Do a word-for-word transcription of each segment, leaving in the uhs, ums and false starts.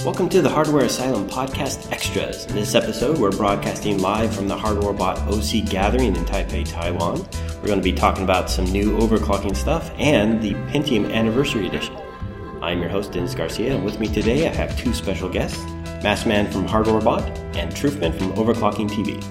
Welcome to the Hardware Asylum Podcast Extras. In this episode, we're broadcasting live from the HardwareBot O C Gathering in Taipei, Taiwan. We're going to be talking about some new overclocking stuff and the Pentium Anniversary Edition. I'm your host, Dennis Garcia, and with me today I have two special guests, Massman from HardwareBot and Truthman from Overclocking T V.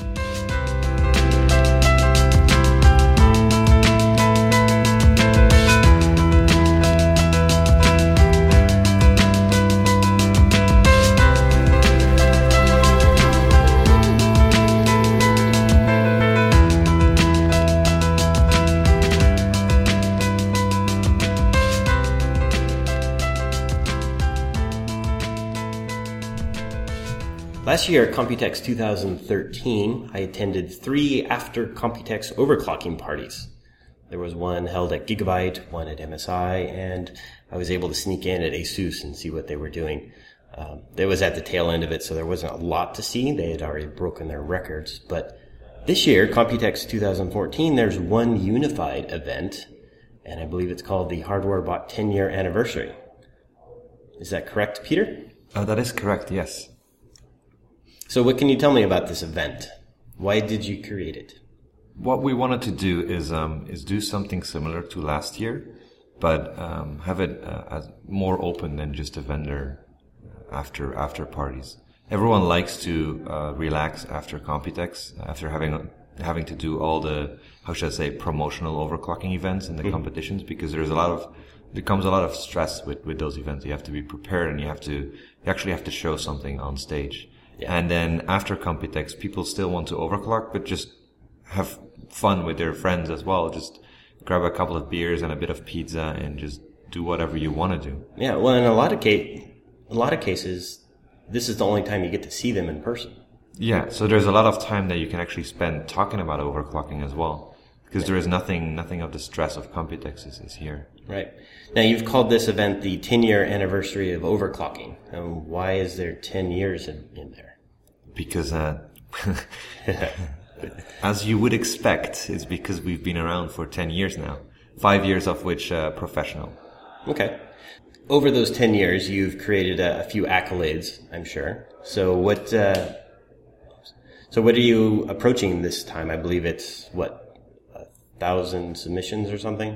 Last year at Computex two thousand thirteen, I attended three after Computex overclocking parties. There was one held at Gigabyte, one at M S I, and I was able to sneak in at ASUS and see what they were doing. Um, it was at the tail end of it, so there wasn't a lot to see. They had already broken their records. But this year, Computex two thousand fourteen, there's one unified event, and I believe it's called the HardwareBot ten-year anniversary. Is that correct, Peter? Uh, that is correct, yes. So what can you tell me about this event? Why did you create it? What we wanted to do is um, is do something similar to last year, but um, have it uh, as more open than just a vendor after after parties. Everyone likes to uh, relax after Computex, after having having to do all the, how should I say, promotional overclocking events and the mm-hmm. competitions, because there's a lot of there comes a lot of stress with, with those events. You have to be prepared, and you have to you actually have to show something on stage. Yeah. And then after Computex, people still want to overclock, but just have fun with their friends as well. Just grab a couple of beers and a bit of pizza and just do whatever you want to do. Yeah, well, in a lot of case, a lot of cases, this is the only time you get to see them in person. Yeah, so there's a lot of time that you can actually spend talking about overclocking as well, because yeah. there is nothing, nothing of the stress of Computex is, is here. Right. Now, you've called this event the ten-year anniversary of overclocking. Um, why is there ten years in, in there? Because, uh, as you would expect, it's because we've been around for ten years now. Five years of which, uh, professional. Okay. Over those ten years, you've created a, a few accolades, I'm sure. So what, uh, so what are you approaching this time? I believe it's, what, a thousand submissions or something?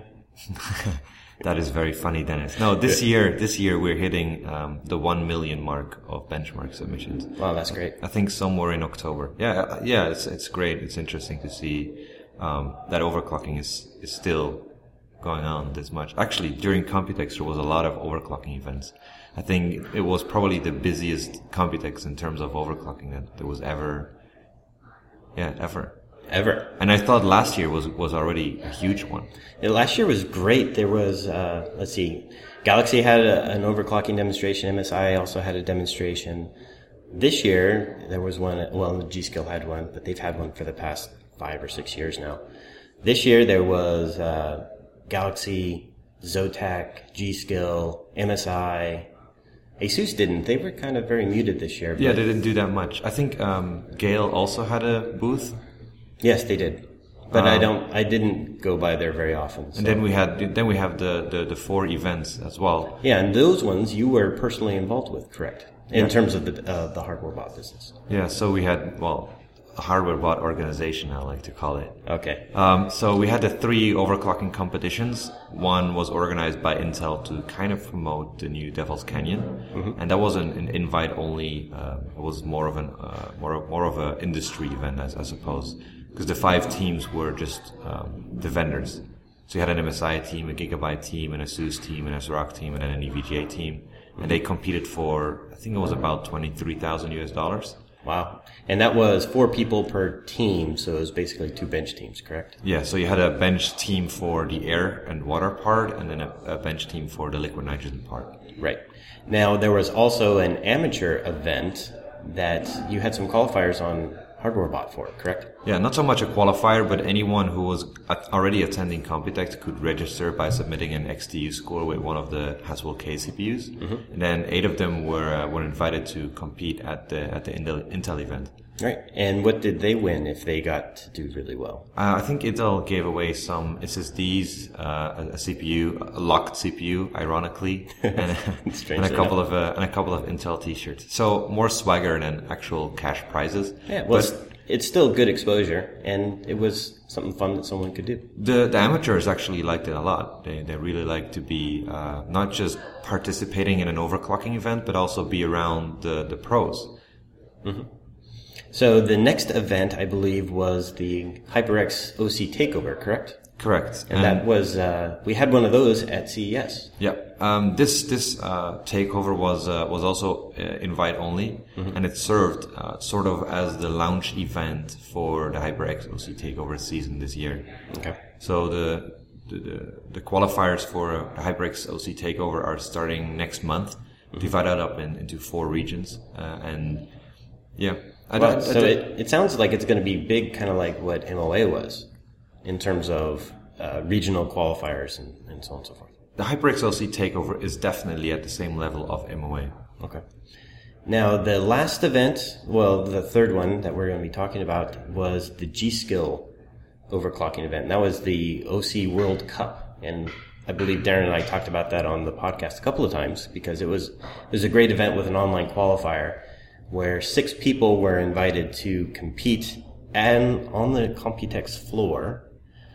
That is very funny, Dennis. No, this year, this year we're hitting um, the one million mark of benchmark submissions. Wow, that's great. I think somewhere in October. Yeah, yeah, it's it's great. It's interesting to see um, that overclocking is is still going on this much. Actually, during Computex there was a lot of overclocking events. I think it was probably the busiest Computex in terms of overclocking that there was ever. Yeah, ever. Ever. And I thought last year was was already a huge one. Yeah, last year was great. There was, uh, let's see, Galaxy had a, an overclocking demonstration. M S I also had a demonstration. This year, there was one, well, G-Skill had one, but they've had one for the past five or six years now. This year, there was uh, Galaxy, Zotac, G-Skill, M S I. ASUS didn't. They were kind of very muted this year. Yeah, they didn't do that much. I think um, Gale also had a booth. Yes, they did, but um, I don't. I didn't go by there very often. So. And then we had, then we have the, the, the four events as well. Yeah, and those ones you were personally involved with, correct? In yeah. terms of the uh, the HardwareBot business. Yeah, so we had well, a HardwareBot organization, I like to call it. Okay. Um, so we had the three overclocking competitions. One was organized by Intel to kind of promote the new Devil's Canyon, mm-hmm. and that was an, an invite only. Uh, it was more of an uh, more of, more of an industry event, I, I suppose. Because the five teams were just um, the vendors. So you had an M S I team, a Gigabyte team, an ASUS team, an ASRock team, and then an E V G A team. And they competed for, I think it was about twenty-three thousand U S dollars. Wow. And that was four people per team, so it was basically two bench teams, correct? Yeah, so you had a bench team for the air and water part, and then a, a bench team for the liquid nitrogen part. Right. Now, there was also an amateur event that you had some qualifiers on HardwareBot for, correct? Yeah, not so much a qualifier, but anyone who was already attending Computex could register by submitting an X T U score with one of the Haswell K C P Us, mm-hmm. and then eight of them were uh, were invited to compete at the at the Intel, Intel event. Right. And what did they win if they got to do really well? Uh, I think Intel gave away some S S Ds, uh, a, a C P U, a locked C P U, ironically, and, and a couple enough. of uh, and a couple of Intel T-shirts. So more swagger than actual cash prizes. Yeah, well, but it's, it's still good exposure, and it was something fun that someone could do. The the amateurs actually liked it a lot. They they really like to be uh, not just participating in an overclocking event, but also be around the the pros. Mm-hmm. So the next event, I believe, was the HyperX O C Takeover, correct? Correct. And, and that was, uh, we had one of those at C E S. Yeah. Um, this, this, uh, takeover was, uh, was also uh, invite only, mm-hmm. and it served, uh, sort of as the launch event for the HyperX O C Takeover season this year. Okay. So the, the, the, the qualifiers for the HyperX O C Takeover are starting next month, mm-hmm. divided up in, into four regions, uh, and yeah. I well, don't, so I don't, it, it sounds like it's going to be big, kind of like what M O A was, in terms of uh, regional qualifiers and, and so on and so forth. The HyperX O C Takeover is definitely at the same level of M O A. Okay. Now, the last event, well, the third one that we're going to be talking about was the G-Skill overclocking event. That was the O C World Cup, and I believe Darren and I talked about that on the podcast a couple of times because it was it was a great event with an online qualifier where six people were invited to compete and on the Computex floor,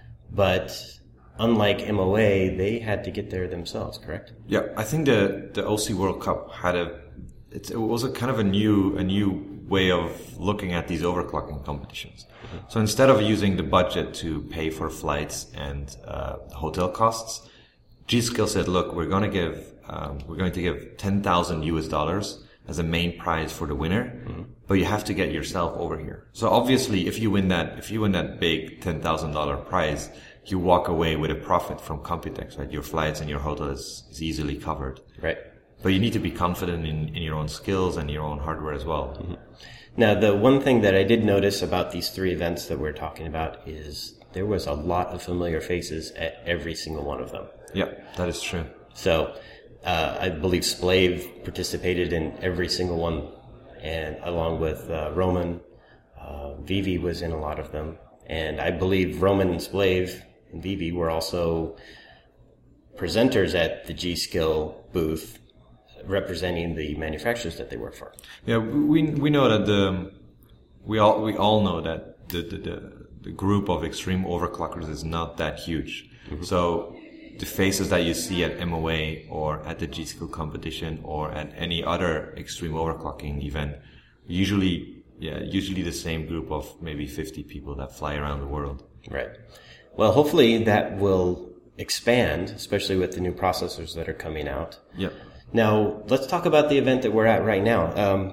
but unlike M O A, they had to get there themselves, correct? Yeah, I think the the O C World Cup had a it, it was a kind of a new a new way of looking at these overclocking competitions. Mm-hmm. So instead of using the budget to pay for flights and uh, hotel costs, G-Skill said, "Look, we're going to give um, we're going to give ten thousand U S dollars as a main prize for the winner, mm-hmm. but you have to get yourself over here." So obviously, if you win that, if you win that big ten thousand dollar prize, you walk away with a profit from Computex, right? Your flights and your hotel is, is easily covered, right? But you need to be confident in, in your own skills and your own hardware as well. Mm-hmm. Now, the one thing that I did notice about these three events that we're talking about is there was a lot of familiar faces at every single one of them. Yeah, that is true. So. Uh, I believe Splave participated in every single one, and along with uh, Roman, uh, Vivi was in a lot of them, and I believe Roman and Splave and Vivi were also presenters at the G-Skill booth, representing the manufacturers that they work for. Yeah, we we know that the we all we all know that the the the, the group of extreme overclockers is not that huge, mm-hmm. so. The faces that you see at M O A or at the G-Skill competition or at any other extreme overclocking event, usually, yeah, usually the same group of maybe fifty people that fly around the world. Right. Well, hopefully that will expand, especially with the new processors that are coming out. Yeah. Now, let's talk about the event that we're at right now. Um,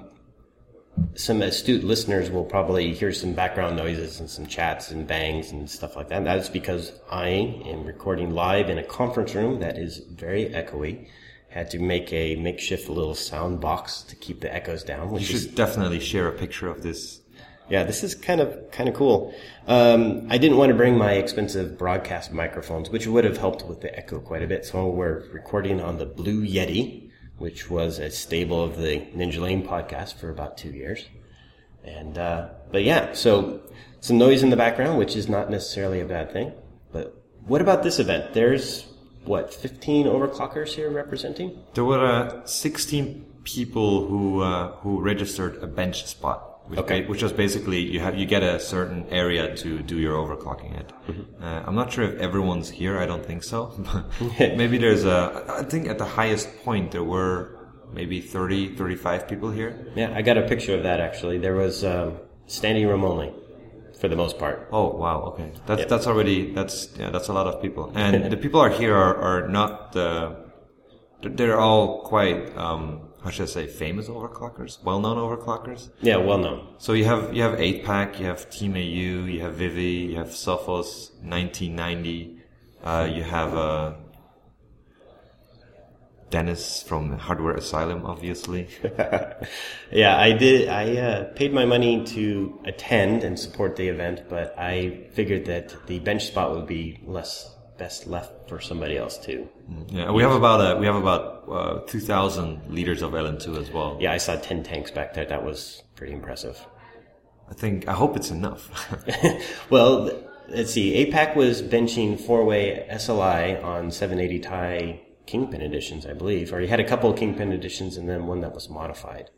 some astute listeners will probably hear some background noises and some chats and bangs and stuff like that. That's because I am recording live in a conference room that is very echoey. Had to make a makeshift little sound box to keep the echoes down. Which you should is, definitely share a picture of this. Yeah, this is kind of kind of cool. Um, I didn't want to bring my expensive broadcast microphones, which would have helped with the echo quite a bit. So we're recording on the Blue Yeti, which was a stable of the Ninja Lane podcast for about two years. And, uh, but yeah, so some noise in the background, which is not necessarily a bad thing. But what about this event? There's, what, fifteen overclockers here representing? There were uh, sixteen people who, uh, who registered a bench spot. Which, okay. Which was basically, you have, you get a certain area to do your overclocking at. Mm-hmm. Uh, I'm not sure if everyone's here. I don't think so. Maybe there's a, I think at the highest point there were maybe thirty, thirty-five people here. Yeah, I got a picture of that actually. There was, um, standing room only for the most part. Oh, wow. Okay. That's, yep. that's already, that's, yeah, that's a lot of people. And the people are here are, are not the, they're all quite, um, how should I say, famous overclockers, well-known overclockers. Yeah, well-known. So you have you have eight pack, you have Team A U, you have Vivi, you have Sophos nineteen ninety, uh, you have uh, Dennis from Hardware Asylum, obviously. Yeah, I did. I uh, paid my money to attend and support the event, but I figured that the bench spot would be less best left for somebody else too. Yeah, we have about uh, we have about uh, two thousand liters of L N two as well. Yeah, I saw ten tanks back there. That was pretty impressive. I think, I hope it's enough. Well, let's see. A PAC was benching four-way S L I on seven eighty Ti Kingpin editions, I believe, or he had a couple of Kingpin editions and then one that was modified.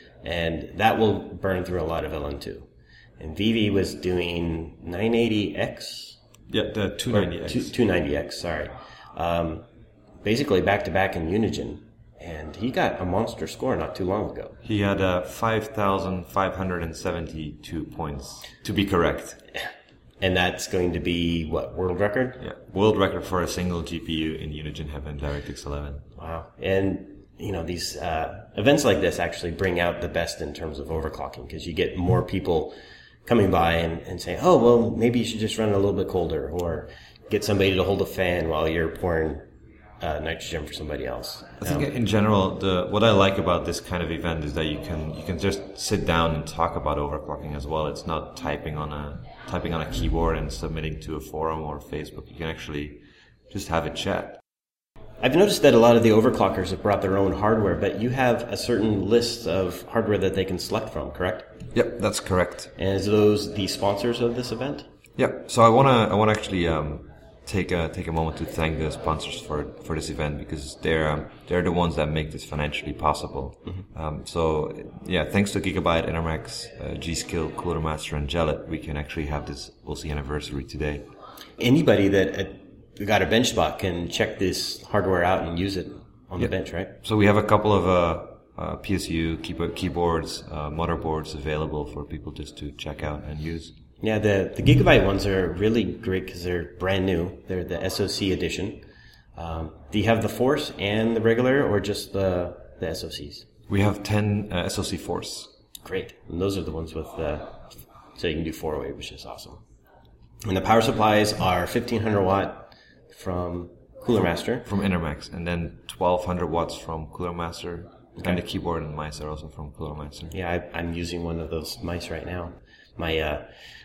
And that will burn through a lot of L N two. And Vivi was doing nine eighty X. Yeah, the two ninety X. two ninety X, sorry. Um, basically back-to-back in Unigen. And he got a monster score not too long ago. He had uh, five thousand five hundred seventy-two points, to be correct. And that's going to be, what, world record? Yeah, world record for a single G P U in Unigen Heaven DirectX eleven. Wow. And, you know, these uh, events like this actually bring out the best in terms of overclocking, because you get more people coming by and, and saying, oh, well, maybe you should just run it a little bit colder, or get somebody to hold a fan while you're pouring uh, nitrogen for somebody else. I think Um, in general, the what I like about this kind of event is that you can you can just sit down and talk about overclocking as well. It's not typing on a typing on a keyboard and submitting to a forum or Facebook. You can actually just have a chat. I've noticed that a lot of the overclockers have brought their own hardware, but you have a certain list of hardware that they can select from, correct? Yep, that's correct. And is those the sponsors of this event? Yep. So I wanna I wanna actually um, take a take a moment to thank the sponsors for for this event, because they're um, they're the ones that make this financially possible. Mm-hmm. Um, so yeah, thanks to Gigabyte, Enermax, uh, G.Skill, Cooler Master, and Gellet, we can actually have this O C anniversary today. Anybody that uh, got a bench spot can check this hardware out and use it on Yep. the bench, right? So we have a couple of uh, uh, P S U keyboard, keyboards, uh, motherboards available for people just to check out and use. Yeah, the, the Gigabyte ones are really great because they're brand new. They're the S O C edition. Um, do you have the Force and the regular, or just the, the S O Cs? We have ten uh, S O C Force. Great. And those are the ones with, uh, so you can do four-way, which is awesome. And the power supplies are fifteen hundred watt from Cooler Master. From Enermax, and then twelve hundred watts from Cooler Master, Okay. and the keyboard and mice are also from Cooler Master. Yeah, I, I'm using one of those mice right now. My, uh,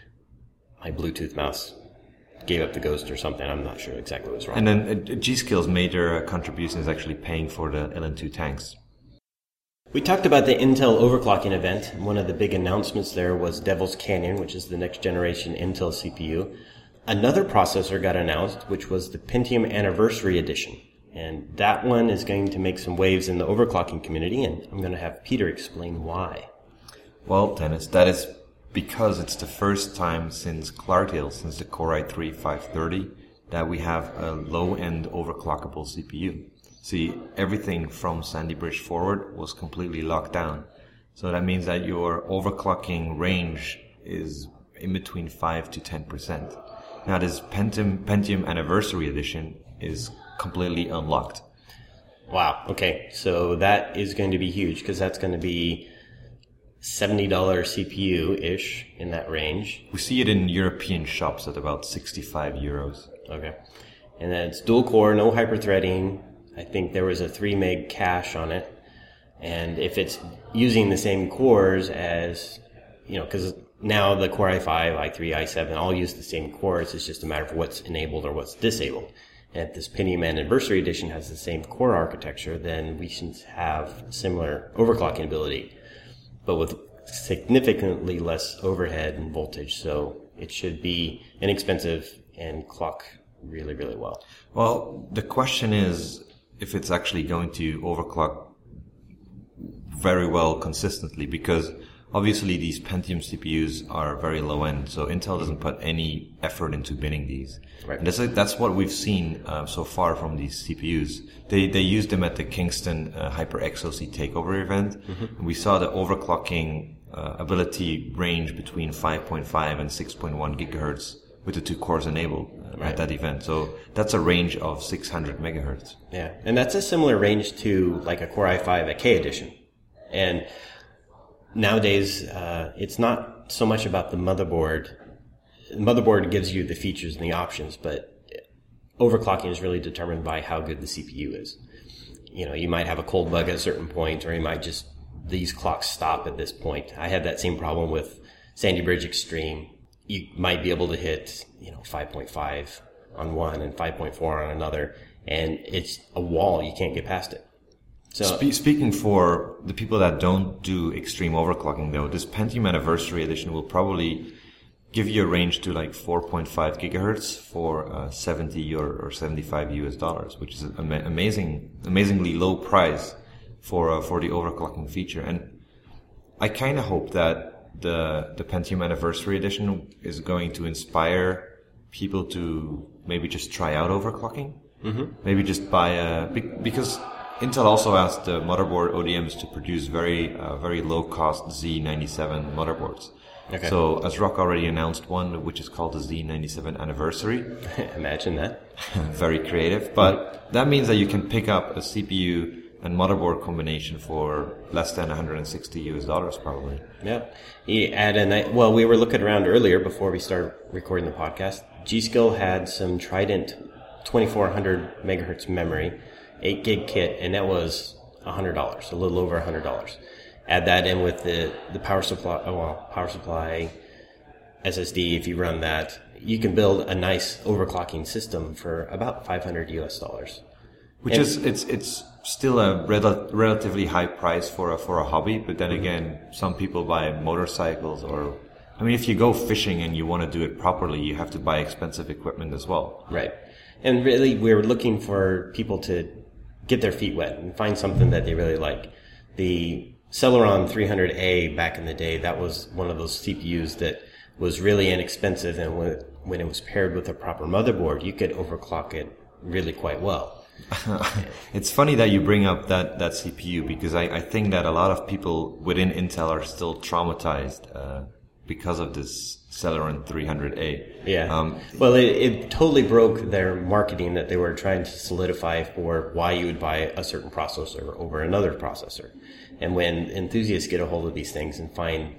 my Bluetooth mouse gave up the ghost or something. I'm not sure exactly what was wrong. And then uh, G.Skill's major uh, contribution is actually paying for the L N two tanks. We talked about the Intel overclocking event. One of the big announcements there was Devil's Canyon, which is the next generation Intel C P U. Another processor got announced, which was the Pentium Anniversary Edition. And that one is going to make some waves in the overclocking community, and I'm going to have Peter explain why. Well, Dennis, that is because it's the first time since Clartiel, since the Core i three five thirty, that we have a low-end overclockable C P U. See, everything from Sandy Bridge forward was completely locked down. So that means that your overclocking range is in between five to ten percent. Now this Pentium, Pentium Anniversary Edition is completely unlocked. Wow, okay. So that is going to be huge, because that's going to be seventy dollars C P U-ish in that range. We see it in European shops at about sixty-five euros. Okay. And then it's dual core, no hyperthreading. I think there was a three meg cache on it. And if it's using the same cores as, you know, because now the Core i five, i three, i seven all use the same cores. It's just a matter of what's enabled or what's disabled. And if this Pentium Anniversary Edition has the same core architecture, then we should have similar overclocking ability, but with significantly less overhead and voltage. So it should be inexpensive and clock really, really well. Well, the question is if it's actually going to overclock very well consistently, because obviously these Pentium C P Us are very low end, so Intel doesn't put any effort into binning these. Right. And that's, that's what we've seen uh, so far from these C P Us. They they used them at the Kingston uh, HyperX O C takeover event, mm-hmm. and we saw the overclocking uh, ability range between five point five and six point one gigahertz with the two cores enabled uh, right. at that event. So that's a range of six hundred megahertz. Yeah, and that's a similar range to like a Core i five, a K edition. And nowadays, uh, it's not so much about the motherboard. The motherboard gives you the features and the options, but overclocking is really determined by how good the C P U is. You know, you might have a cold bug at a certain point, or you might just, these clocks stop at this point. I had that same problem with Sandy Bridge Extreme. You might be able to hit, you know, five point five on one and five point four on another, and it's a wall. You can't get past it. So Spe- speaking for the people that don't do extreme overclocking, though, this Pentium Anniversary Edition will probably give you a range to like four point five gigahertz for uh, seventy or, or seventy-five U S dollars, which is an ama- amazing, amazingly low price for uh, for the overclocking feature. And I kind of hope that the the Pentium Anniversary Edition is going to inspire people to maybe just try out overclocking. Mm-hmm. Maybe just buy a because Intel also asked the motherboard O D Ms to produce very uh, very low cost Z ninety-seven motherboards. Okay. So ASRock already announced one, which is called the Z ninety-seven Anniversary. Imagine that. Very creative. But that means that you can pick up a C P U and motherboard combination for less than one hundred sixty U S dollars probably. Yeah. You add a night, well, we were looking around earlier before we started recording the podcast. G-Skill had some Trident twenty-four hundred megahertz memory, eight gig kit, and that was one hundred dollars, a little over one hundred dollars. Add that in with the, the power supply, oh, well, power supply, S S D, if you run that, you can build a nice overclocking system for about five hundred U S dollars. Which and is, it's, it's still a rel- relatively high price for a, for a hobby, but then again, some people buy motorcycles or, I mean, if you go fishing and you want to do it properly, you have to buy expensive equipment as well. Right. And really, we're looking for people to get their feet wet and find something that they really like. The Celeron three hundred A back in the day, that was one of those C P Us that was really inexpensive, and when, when it was paired with a proper motherboard, you could overclock it really quite well. It's funny that you bring up that, that C P U, because I, I think that a lot of people within Intel are still traumatized uh, because of this Celeron three hundred A. Yeah. Um, well, it, it totally broke their marketing that they were trying to solidify for why you would buy a certain processor over another processor. And when enthusiasts get a hold of these things and find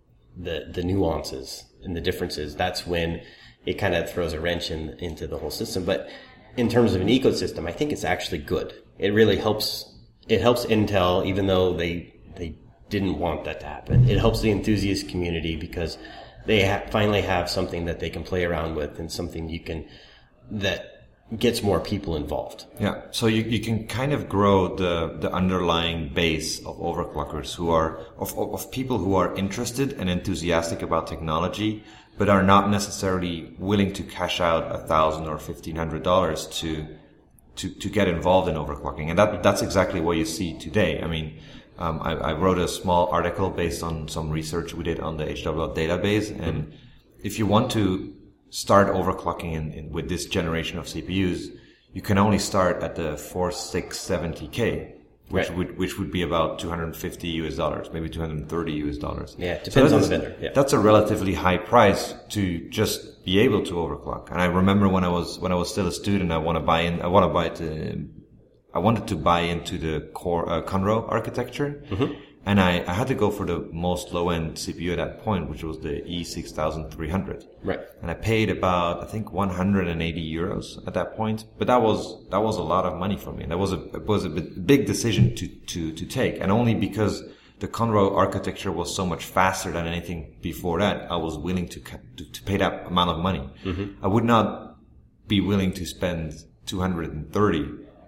the the nuances and the differences, that's when it kind of throws a wrench in, into the whole system. But in terms of an ecosystem, I think it's actually good. It really helps. It helps Intel, even though they they didn't want that to happen. It helps the enthusiast community because they ha- finally have something that they can play around with and something you can that gets more people involved. Yeah, so you, you can kind of grow the, the underlying base of overclockers who are, of, of people who are interested and enthusiastic about technology, but are not necessarily willing to cash out a thousand or fifteen hundred dollars to, to, to get involved in overclocking. And that, that's exactly what you see today. I mean, um, I, I wrote a small article based on some research we did on the H W L database. And mm-hmm. if you want to start overclocking in, in, with this generation of C P Us, you can only start at the forty-six seventy K, which right. would which would be about two hundred fifty U S dollars, maybe two hundred thirty U S dollars. Yeah, it depends so on the vendor. Yeah. That's a relatively high price to just be able to overclock. And I remember when I was when I was still a student, I want to buy in. I want to buy to. I wanted to buy into the core uh, Conroe architecture. Mm-hmm. And I, I had to go for the most low-end C P U at that point, which was the E six thousand three hundred. Right. And I paid about, I think, one hundred eighty euros at that point. But that was, that was a lot of money for me. That was a, it was a big decision to, to, to take. And only because the Conroe architecture was so much faster than anything before that, I was willing to, to, to pay that amount of money. Mm-hmm. I would not be willing to spend two hundred thirty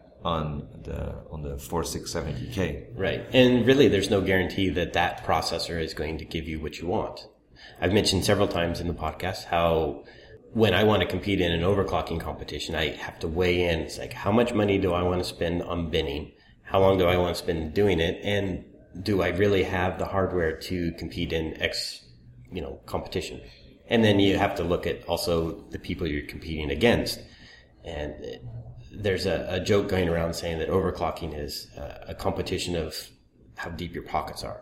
on the on the forty-six seventy K. Right. And really there's no guarantee that that processor is going to give you what you want. I've mentioned several times in the podcast how when I want to compete in an overclocking competition, I have to weigh in. It's like, how much money do I want to spend on binning? How long do I want to spend doing it? And do I really have the hardware to compete in X, you know, competition? And then you have to look at also the people you're competing against. And it, there's a, a joke going around saying that overclocking is a, a competition of how deep your pockets are.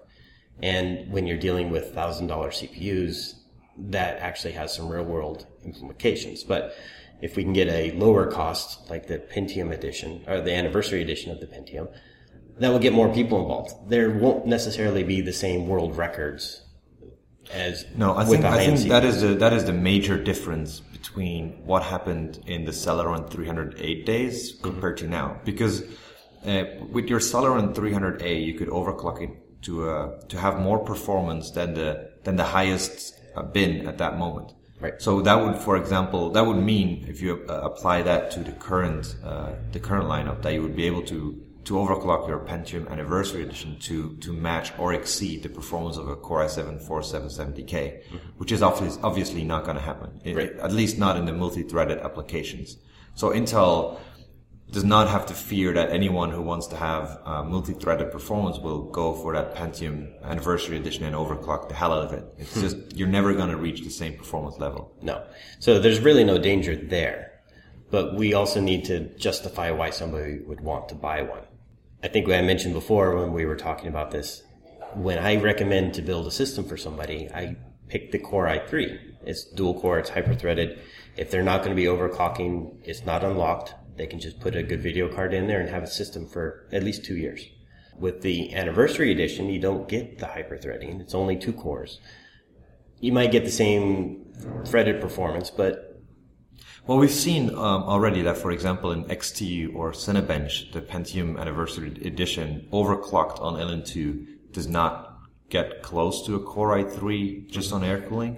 And when you're dealing with one thousand dollars C P Us, that actually has some real world implications. But if we can get a lower cost, like the Pentium edition, or the anniversary edition of the Pentium, that will get more people involved. There won't necessarily be the same world records as no, I with think, I think that is the, that is the major difference between what happened in the Celeron three hundred eight days compared mm-hmm. to now. Because uh, with your Celeron three hundred A, you could overclock it to uh, to have more performance than the than the highest uh, bin at that moment. Right. So that would, for example, that would mean if you uh, apply that to the current uh, the current lineup, that you would be able to to overclock your Pentium Anniversary Edition to, to match or exceed the performance of a Core i seven forty-seven seventy K, mm-hmm. which is obviously, obviously not going to happen, it, right. at least not in the multi-threaded applications. So Intel does not have to fear that anyone who wants to have uh, multi-threaded performance will go for that Pentium Anniversary Edition and overclock the hell out of it. It's just, you're never going to reach the same performance level. No. So there's really no danger there. But we also need to justify why somebody would want to buy one. I think I mentioned before when we were talking about this, when I recommend to build a system for somebody, I pick the Core i three. It's dual core, it's hyper-threaded. If they're not going to be overclocking, it's not unlocked. They can just put a good video card in there and have a system for at least two years. With the Anniversary Edition, you don't get the hyper-threading. It's only two cores. You might get the same threaded performance, but well, we've seen um, already that, for example, in X T or Cinebench, the Pentium Anniversary Edition overclocked on L N two does not get close to a Core i three just on air cooling.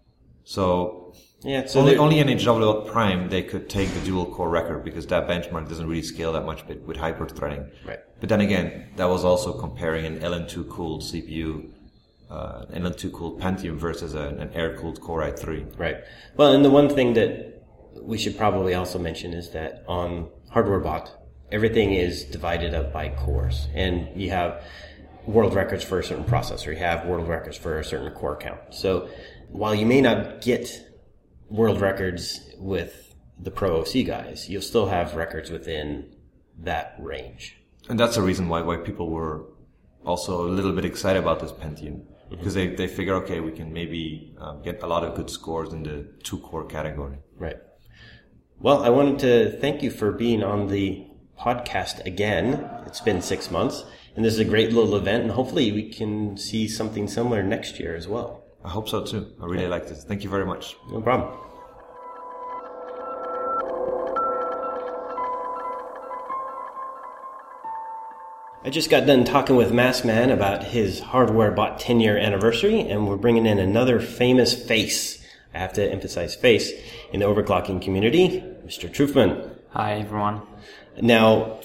So, yeah, so only, only in H W Prime they could take the dual core record because that benchmark doesn't really scale that much with hyper threading. Right. But then again, that was also comparing an L N two cooled C P U, uh, L N two cooled Pentium versus a, an air cooled Core i three. Right. Well, and the one thing that we should probably also mention is that on HardwareBot, everything is divided up by cores. And you have world records for a certain processor. You have world records for a certain core count. So while you may not get world records with the Pro O C guys, you'll still have records within that range. And that's the reason why, why people were also a little bit excited about this Pentium. Because mm-hmm. they, they figure, okay, we can maybe um, get a lot of good scores in the two-core category. Right. Well, I wanted to thank you for being on the podcast again. It's been six months, and this is a great little event, and hopefully we can see something similar next year as well. I hope so too. I really yeah. like this. Thank you very much. No problem. I just got done talking with Maskman about his HardwareBot ten-year anniversary, and we're bringing in another famous face. I have to emphasize face in the overclocking community, Mister Truffman. Hi, everyone. Now,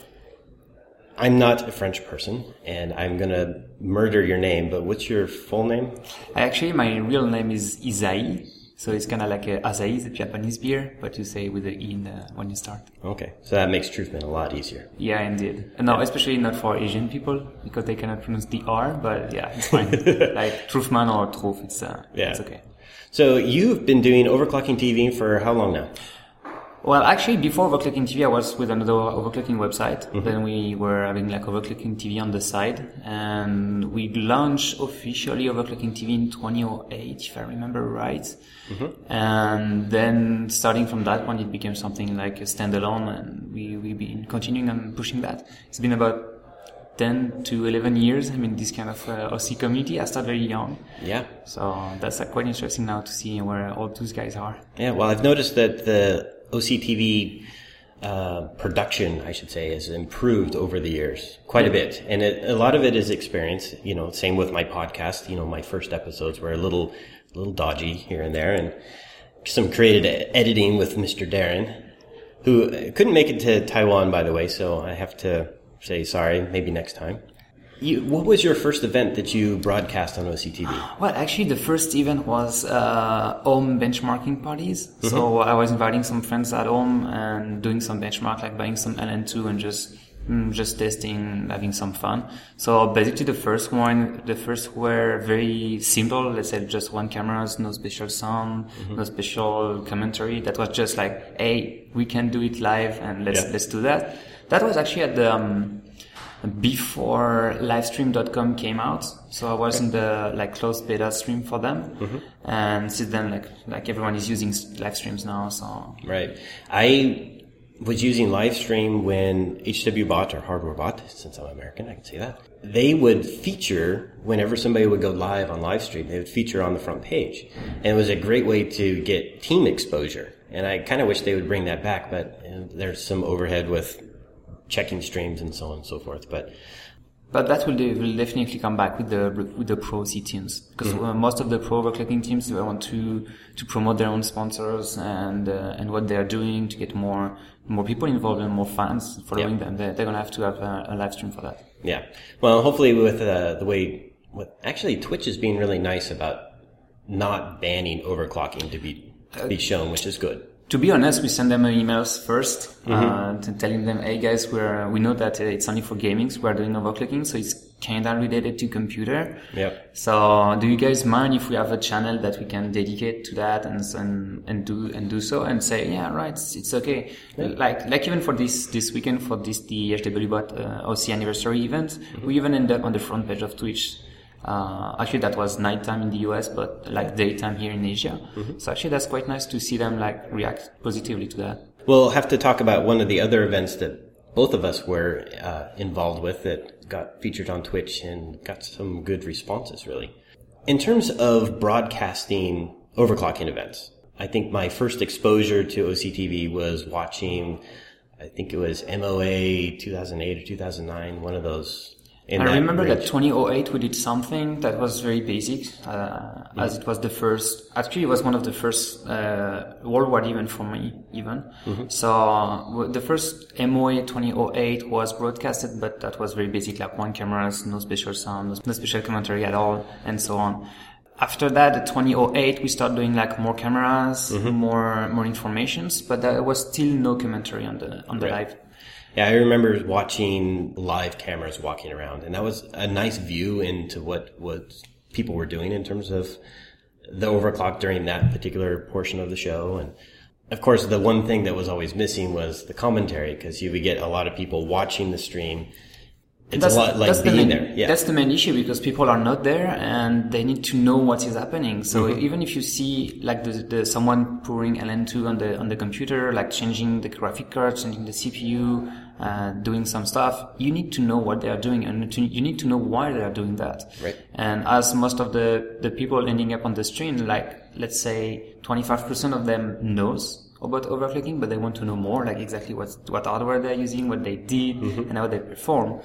I'm not a French person, and I'm going to murder your name, but what's your full name? Actually, my real name is Isaïe, so it's kind of like a Asahi, the Japanese beer, but you say with the E in the, when you start. Okay, so that makes Truffman a lot easier. Yeah, indeed. No, yeah. Especially not for Asian people, because they cannot pronounce the R, but yeah, it's fine. Like Truffman or Truff, it's, uh, yeah. it's okay. So you've been doing overclocking T V for how long now? Well, actually, before Overclocking T V, I was with another overclocking website. Mm-hmm. Then we were having like Overclocking T V on the side, and we launched officially Overclocking T V in twenty oh eight, if I remember right. Mm-hmm. And then starting from that one, it became something like a standalone, and we we've been continuing and pushing that. It's been about ten to eleven years. I mean, this kind of uh, O C community. I started very young. Yeah. So that's uh, quite interesting now to see where all those guys are. Yeah. Well, I've noticed that the O C T V uh, production, I should say, has improved over the years quite a bit. And it, a lot of it is experience. You know, same with my podcast. You know, my first episodes were a little, little dodgy here and there, and some creative editing with Mister Darren, who couldn't make it to Taiwan, by the way. So I have to say sorry, maybe next time. You, what was your first event that you broadcast on O C T V? Well, actually, the first event was uh, home benchmarking parties. Mm-hmm. So I was inviting some friends at home and doing some benchmark, like buying some L N two and just mm, just testing, having some fun. So basically, the first one, the first were very simple. Let's say just one cameras, no special sound, mm-hmm. no special commentary. That was just like, hey, we can do it live, and let's yeah. let's do that. That was actually at the um, before livestream dot com came out, so I was in the like closed beta stream for them, mm-hmm. and since then like like everyone is using live streams now. So right, I was using Livestream when H W Bot or HardwareBot, since I'm American, I can say that, they would feature whenever somebody would go live on Livestream. They would feature on the front page, and it was a great way to get team exposure. And I kind of wish they would bring that back, but you know, there's some overhead with checking streams and so on and so forth. But But that will, de- will definitely come back with the with the pro C teams, because mm-hmm. uh, most of the pro overclocking teams, they want to to promote their own sponsors and uh, and what they are doing to get more more people involved and more fans following yeah. them. They're, they're gonna have to have a, a live stream for that. Yeah. Well, hopefully with uh, the way, with actually Twitch is being really nice about not banning overclocking to be to be shown, which is good. To be honest, we send them emails first, mm-hmm. uh, to telling them, hey guys, we're, we know that it's only for gaming, so we're doing overclocking, so it's kinda related to computer. Yep. So, do you guys mind if we have a channel that we can dedicate to that and, and, and do, and do so and say, yeah, right, it's, it's okay. Yep. Like, like even for this, this weekend, for this, the H W Bot, uh, O C anniversary event, mm-hmm. we even ended up on the front page of Twitch. Uh, actually that was nighttime in the U S, but like daytime here in Asia. Mm-hmm. So actually that's quite nice to see them like react positively to that. We'll have to talk about one of the other events that both of us were uh, involved with that got featured on Twitch and got some good responses, really. In terms of broadcasting overclocking events, I think my first exposure to O C T V was watching, I think it was M O A two thousand eight or two thousand nine, one of those. I remember range. That twenty oh eight we did something that was very basic, uh, mm-hmm. as it was the first, actually it was one of the first, uh, worldwide event for me, even. Mm-hmm. So, uh, the first M O A twenty oh eight was broadcasted, but that was very basic, like one cameras, no special sound, no special commentary at all, and so on. After that, at twenty oh eight, we started doing like more cameras, mm-hmm. more, more informations, but there was still no commentary on the, on the right. live. Yeah, I remember watching live cameras walking around, and that was a nice view into what, what people were doing in terms of the overclock during that particular portion of the show. And of course, the one thing that was always missing was the commentary, because you would get a lot of people watching the stream. It's that's, a lot like being the main, there. Yeah. That's the main issue, because people are not there and they need to know what is happening. So mm-hmm. even if you see like the, the someone pouring L N two on the on the computer, like changing the graphic card, changing the C P U, uh, doing some stuff, you need to know what they are doing, and to, you need to know why they are doing that. Right. And as most of the the people ending up on the stream, like let's say twenty-five percent of them knows about overclocking, but they want to know more, like exactly what what hardware they're using, what they did, mm-hmm. and how they perform.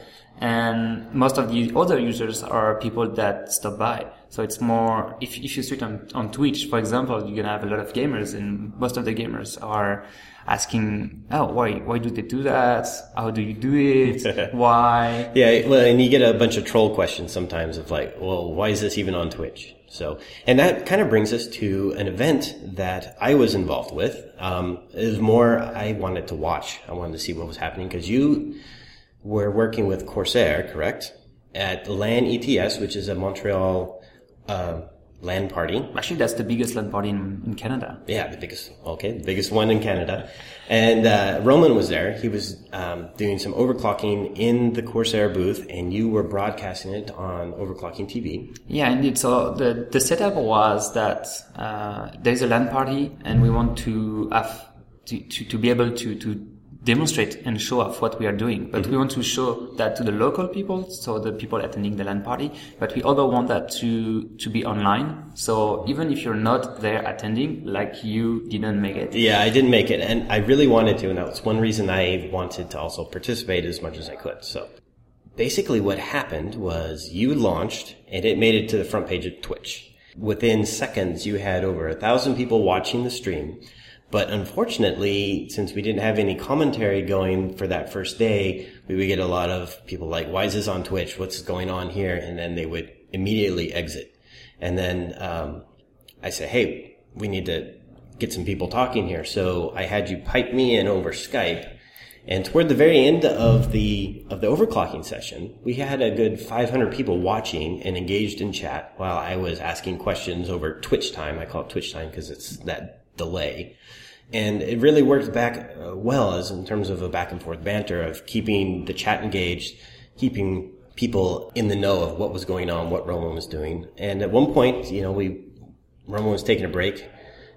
And most of the other users are people that stop by. So it's more, if if you switch on, on Twitch, for example, you're gonna have a lot of gamers, and most of the gamers are asking, oh, why why do they do that? How do you do it? Why? Yeah, well, and you get a bunch of troll questions sometimes of like, well, why is this even on Twitch? So, and that kind of brings us to an event that I was involved with. Um, it was more, I wanted to watch. I wanted to see what was happening, because you were working with Corsair, correct? At LAN E T S, which is a Montreal, uh, LAN party. Actually, that's the biggest LAN party in, in Canada. Yeah, the biggest, okay, the biggest one in Canada. And, uh, Roman was there. He was, um, doing some overclocking in the Corsair booth, and you were broadcasting it on Overclocking T V. Yeah, indeed. So the, the setup was that, uh, there's a LAN party, and we want to have, to, to, to be able to, to, demonstrate and show off what we are doing. But mm-hmm. we want to show that to the local people, so the people attending the LAN party, but we also want that to, to be online. So even if you're not there attending, like you didn't make it. Yeah, I didn't make it, and I really wanted to, and that's one reason I wanted to also participate as much as I could. So basically what happened was you launched, and it made it to the front page of Twitch. Within seconds, you had over a thousand people watching the stream. But unfortunately, since we didn't have any commentary going for that first day, we would get a lot of people like, why is this on Twitch? What's going on here? And then they would immediately exit. And then um I said, hey, we need to get some people talking here. So I had you pipe me in over Skype. And toward the very end of the of the overclocking session, we had a good five hundred people watching and engaged in chat while I was asking questions over Twitch time. I call it Twitch time because it's that delay. And it really worked back uh, well as in terms of a back and forth banter of keeping the chat engaged, keeping people in the know of what was going on, what Roman was doing. And at one point, you know, we, Roman was taking a break.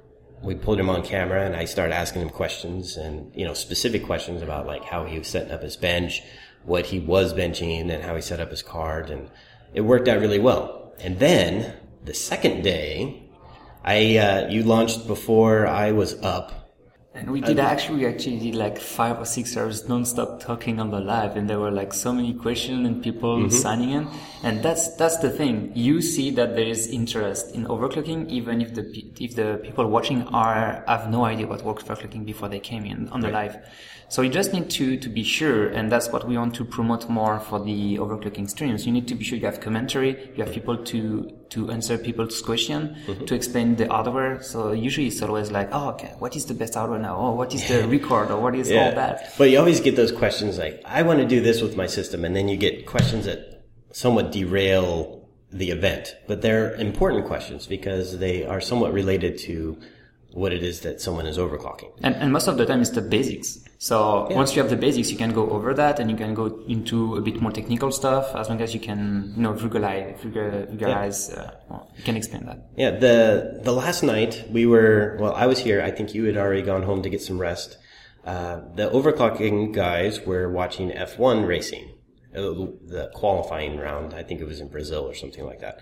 We pulled him on camera, and I started asking him questions, and, you know, specific questions about like how he was setting up his bench, what he was benching, and how he set up his card. And it worked out really well. And then the second day, I, uh, you launched before I was up. And we did actually, we actually did like five or six hours non-stop talking on the live, and there were like so many questions and people mm-hmm. signing in. And that's, that's the thing. You see that there is interest in overclocking, even if the, if the people watching are, have no idea what overclocking before they came in on the right. live. So you just need to, to be sure, and that's what we want to promote more for the overclocking streams. You need to be sure you have commentary, you have people to, to answer people's question, mm-hmm. to explain the hardware. So usually it's always like, oh, okay, what is the best hardware now? Oh, what is the record? Or what is yeah. all that? But you always get those questions like, I want to do this with my system. And then you get questions that somewhat derail the event. But they're important questions because they are somewhat related to what it is that someone is overclocking. And, and most of the time it's the basics. So yeah. once you have the basics, you can go over that and you can go into a bit more technical stuff as long as you can, you know, vulgarize, vulgarize, yeah. uh, well, you can explain that. Yeah, the, the last night we were, well, I was here. I think you had already gone home to get some rest. Uh, the overclocking guys were watching F one racing, the qualifying round. I think it was in Brazil or something like that.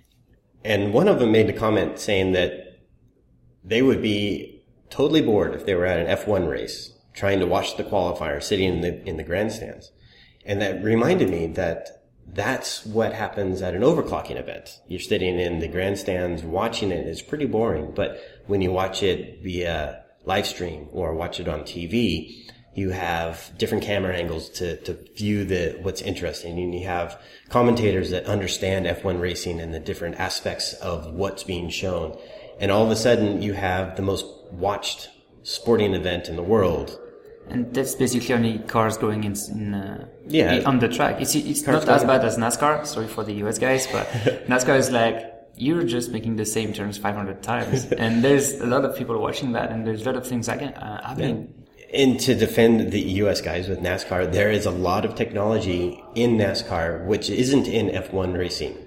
And one of them made a comment saying that they would be totally bored if they were at an F one race trying to watch the qualifier sitting in the, in the grandstands. And that reminded me that that's what happens at an overclocking event. You're sitting in the grandstands watching it. It's pretty boring. But when you watch it via live stream or watch it on T V, you have different camera angles to, to view the, what's interesting. And you have commentators that understand F one racing and the different aspects of what's being shown. And all of a sudden you have the most watched sporting event in the world. And that's basically only cars going in, in uh, yeah. on the track. It's, it's not as bad as NASCAR. Sorry for the U S guys, but NASCAR is like, you're just making the same turns five hundred times. And there's a lot of people watching that, and there's a lot of things again, uh, happening. Yeah. And to defend the U S guys with NASCAR, there is a lot of technology in NASCAR which isn't in F one racing.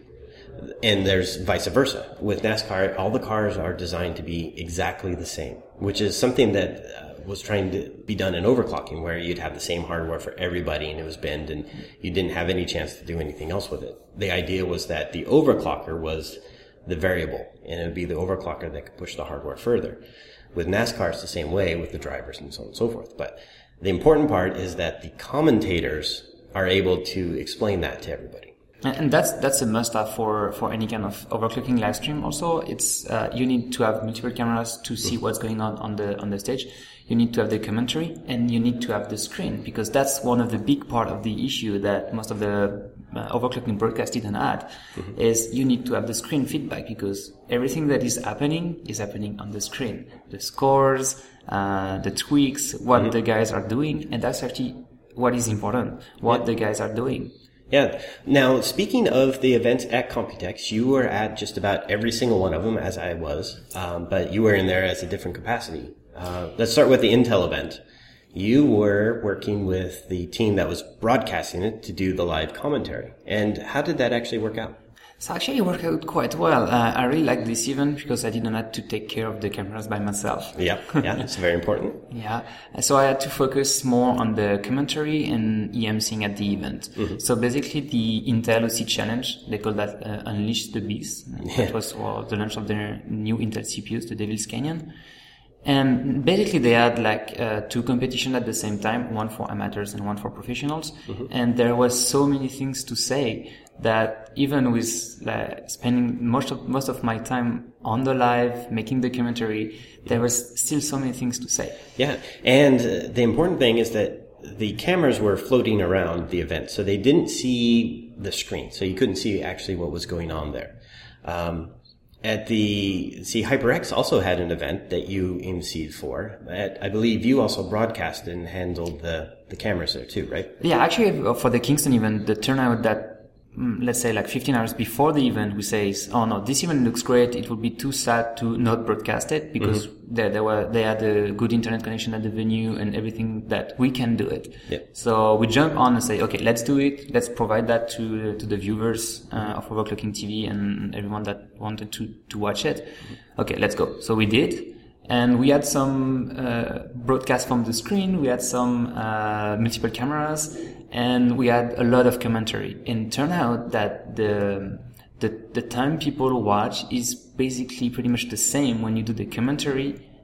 And there's vice versa. With NASCAR, all the cars are designed to be exactly the same, which is something that uh, was trying to be done in overclocking, where you'd have the same hardware for everybody and it was bent and you didn't have any chance to do anything else with it. The idea was that the overclocker was the variable, and it would be the overclocker that could push the hardware further. With NASCAR, it's the same way with the drivers and so on and so forth. But the important part is that the commentators are able to explain that to everybody. And that's that's a must-have for for any kind of overclocking live stream. Also, it's uh, you need to have multiple cameras to see what's going on on the on the stage. You need to have the commentary, and you need to have the screen, because that's one of the big part of the issue that most of the uh, overclocking broadcast didn't add. Mm-hmm. Is you need to have the screen feedback, because everything that is happening is happening on the screen. The scores, uh, the tweaks, what mm-hmm. the guys are doing, and that's actually what is important. What yeah. the guys are doing. Yeah. Now, speaking of the events at Computex, you were at just about every single one of them, as I was, um, but you were in there as a different capacity. Uh, let's start with the Intel event. You were working with the team that was broadcasting it to do the live commentary. And how did that actually work out? So actually it worked out quite well. Uh, I really liked this event because I didn't have to take care of the cameras by myself. Yeah, yeah, that's very important. Yeah. So I had to focus more on the commentary and emceeing at the event. Mm-hmm. So basically the Intel O C Challenge, they call that uh, Unleash the Beast. Yeah. That was for the launch of their new Intel C P Us, the Devil's Canyon. And basically they had like uh, two competitions at the same time, one for amateurs and one for professionals. Mm-hmm. And there was so many things to say that even with like, spending most of most of my time on the live, making the commentary, there was still so many things to say. Yeah, and uh, the important thing is that the cameras were floating around the event, so they didn't see the screen, so you couldn't see actually what was going on there. Um, At the, see, HyperX also had an event that you emceed for. At, I believe you also broadcasted and handled the, the cameras there too, right? Yeah, actually for the Kingston event, the turnout that, let's say like fifteen hours before the event, we say, oh no, this event looks great. It would be too sad to not broadcast it, because mm-hmm. they, they were, they had a good internet connection at the venue and everything that we can do it. Yep. So we jump on and say, okay, let's do it. Let's provide that to, to the viewers, uh, of Overclocking T V and everyone that wanted to, to watch it. Mm-hmm. Okay, let's go. So we did. And we had some, uh, broadcast from the screen. We had some, uh, multiple cameras, and we had a lot of commentary. And it turned out that the, the, the time people watch is basically pretty much the same when you do the commentary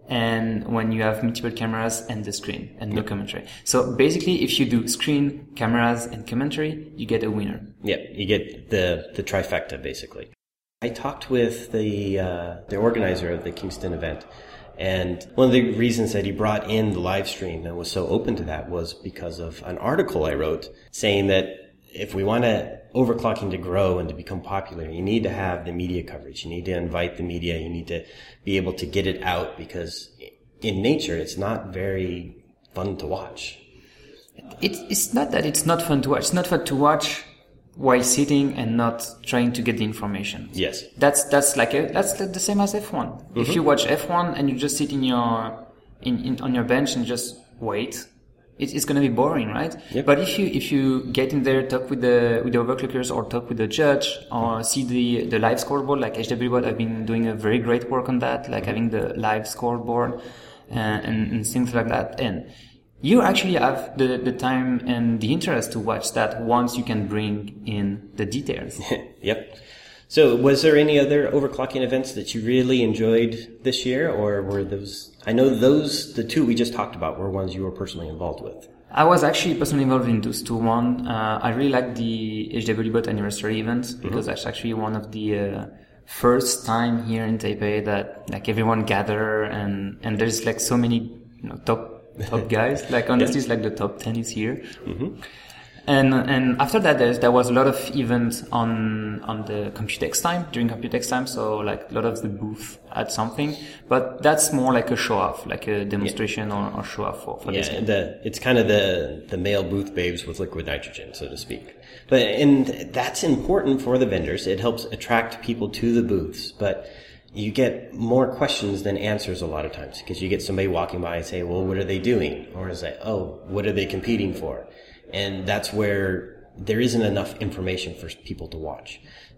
and when you have multiple cameras and the screen and no commentary. So basically, if you do screen, cameras, and commentary, you get a winner. Yeah, you get the, the trifecta, basically. I talked with the uh, the organizer of the Kingston event, and one of the reasons that he brought in the live stream and was so open to that was because of an article I wrote saying that if we want to overclocking to grow and to become popular, you need to have the media coverage. You need to invite the media. You need to be able to get it out, because in nature, it's not very fun to watch. It's, it's not that it's not fun to watch. It's not fun to watch while sitting and not trying to get the information. Yes. That's, that's like a, that's the same as F one. Mm-hmm. If you watch F one and you just sit in your, in, in, on your bench and just wait, it's, it's going to be boring, right? Yep. But if you, if you get in there, talk with the, with the overclockers or talk with the judge or see the, the live scoreboard, like H W Bot have been doing a very great work on that, like having the live scoreboard, uh, and, and things like that. And you actually have the, the time and the interest to watch that once you can bring in the details. Yep. So was there any other overclocking events that you really enjoyed this year, or were those, I know those, the two we just talked about were ones you were personally involved with? I was actually personally involved in those two. One, uh, I really liked the H W Bot anniversary event, because mm-hmm. that's actually one of the, uh, first time here in Taipei that like everyone gather and, and there's like so many, you know, top top guys, like honestly, yeah. It's like the top ten is here. Mm-hmm. And, and after that, there's, there was a lot of events on, on the Computex time, during Computex time. So like a lot of the booth had something, but that's more like a show off, like a demonstration yeah. or, or show off for, for yeah, this game. The, it's kind of the, the male booth babes with liquid nitrogen, so to speak. But, and that's important for the vendors. It helps attract people to the booths, but you get more questions than answers a lot of times, because you get somebody walking by and say, well, what are they doing? Or is it, oh, what are they competing for? And that's where there isn't enough information for people to watch.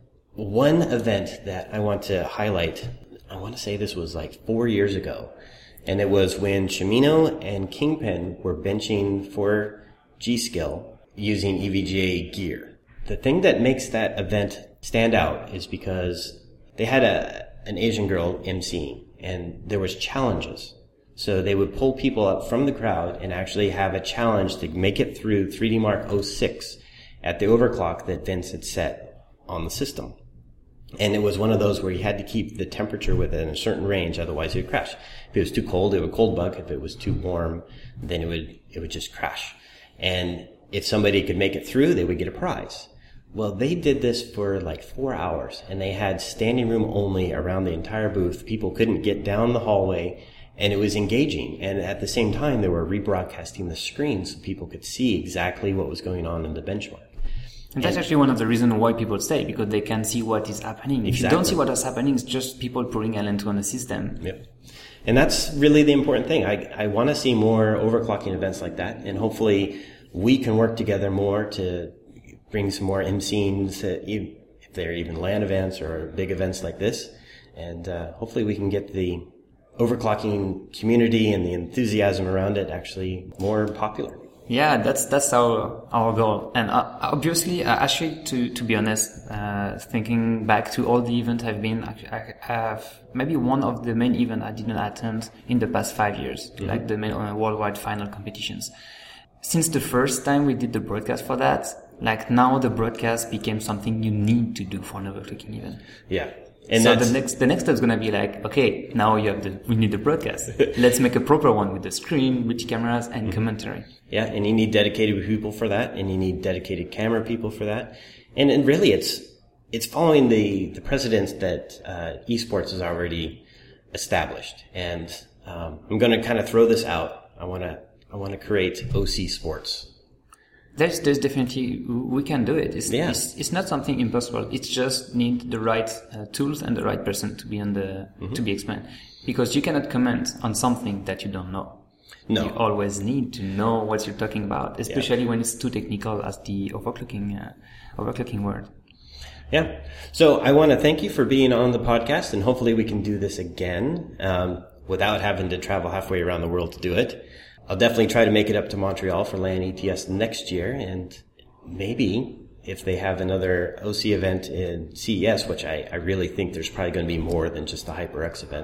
One event that I want to highlight, I want to say this was like four years ago, and it was when Shimino and Kingpin were benching for G-Skill using E V G A gear. The thing that makes that event stand out is because they had a an Asian girl emceeing, and there was challenges. So they would pull people up from the crowd and actually have a challenge to make it through three D Mark oh six at the overclock that Vince had set on the system. And it was one of those where you had to keep the temperature within a certain range, otherwise it would crash. If it was too cold, it would cold bug. If it was too warm, then it would, it would just crash. And if somebody could make it through, they would get a prize. Well, they did this for like four hours, and they had standing room only around the entire booth. People couldn't get down the hallway, and it was engaging. And at the same time, they were rebroadcasting the screen so people could see exactly what was going on in the benchmark. And that's and, actually one of the reasons why people stay, because they can see what is happening. If exactly. you don't see what is happening, it's just people putting L N two on the system. Yep. And that's really the important thing. I, I want to see more overclocking events like that, and hopefully we can work together more to bring some more emceeing, if they're even LAN events or big events like this. And uh, hopefully we can get the overclocking community and the enthusiasm around it actually more popular. Yeah, that's that's our our goal. And uh, obviously, uh, actually, to to be honest, uh, thinking back to all the events I've been, I, I have maybe one of the main events I didn't attend in the past five years, mm-hmm. like the main uh, worldwide final competitions. Since the first time we did the broadcast for that, like now the broadcast became something you need to do for an overclocking event. Yeah. And so the next, the next step is going to be like, okay, now you have the, we need the broadcast. Let's make a proper one with the screen, with cameras and mm-hmm. commentary. Yeah. And you need dedicated people for that, and you need dedicated camera people for that. And, and really it's, it's following the, the precedents that, uh, esports has already established. And, um, I'm going to kind of throw this out. I want to, I want to create O C sports. There's, there's definitely, we can do it. It's, yeah. it's, it's not something impossible. It's just need the right uh, tools and the right person to be on the, mm-hmm. to be explained. Because you cannot comment on something that you don't know. No. You always need to know what you're talking about, especially yeah. when it's too technical as the overclocking, uh, overclocking word. Yeah. So I want to thank you for being on the podcast, and hopefully we can do this again, um, without having to travel halfway around the world to do it. I'll definitely try to make it up to Montreal for LAN E T S next year, and maybe if they have another O C event in C E S, which I, I really think there's probably going to be more than just the HyperX event,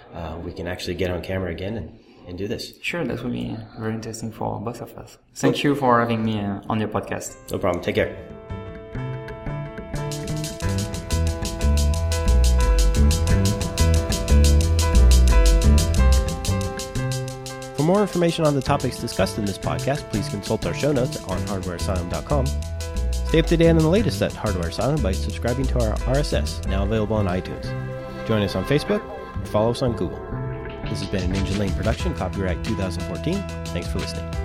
uh, we can actually get on camera again and, and do this. Sure, that would be very interesting for both of us. Thank you for having me uh, on your podcast. No problem. Take care. For more information on the topics discussed in this podcast, please consult our show notes on hardware asylum dot com. Stay up to date on the latest at Hardware Asylum by subscribing to our R S S, now available on iTunes. Join us on Facebook or follow us on Google. This has been a Ninja Lane production, copyright two thousand fourteen. Thanks for listening.